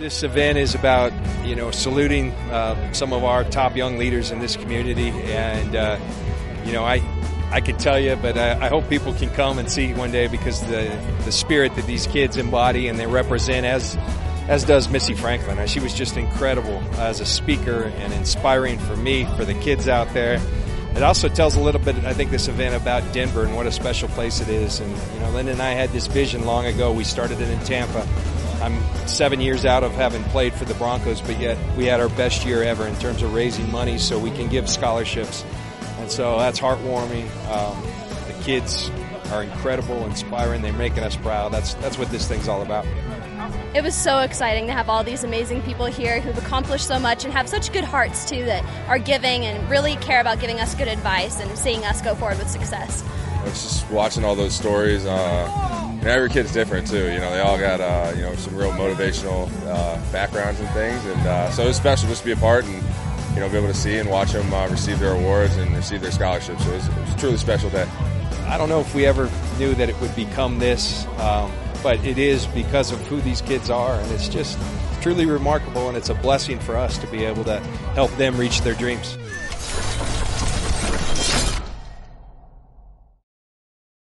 This event is about, saluting some of our top young leaders in this community. And, I can tell you, but I hope people can come and see one day, because the spirit that these kids embody and they represent, as does Missy Franklin. She was just incredible as a speaker and inspiring for me, for the kids out there. It also tells a little bit, I think, this event about Denver and what a special place it is. And, Linda and I had this vision long ago. We started it in Tampa. I'm 7 years out of having played for the Broncos, but yet we had our best year ever in terms of raising money so we can give scholarships. And so that's heartwarming. The kids are incredible, inspiring. They're making us proud. That's what this thing's all about. It was so exciting to have all these amazing people here who've accomplished so much and have such good hearts, too, that are giving and really care about giving us good advice and seeing us go forward with success. It's just watching all those stories. Every kid's different, too. They all got, some real motivational backgrounds and things. And so it was special just to be a part and, be able to see and watch them receive their awards and receive their scholarships. So it was a truly special day. I don't know if we ever knew that it would become this, but it is because of who these kids are, and it's just truly remarkable, and it's a blessing for us to be able to help them reach their dreams.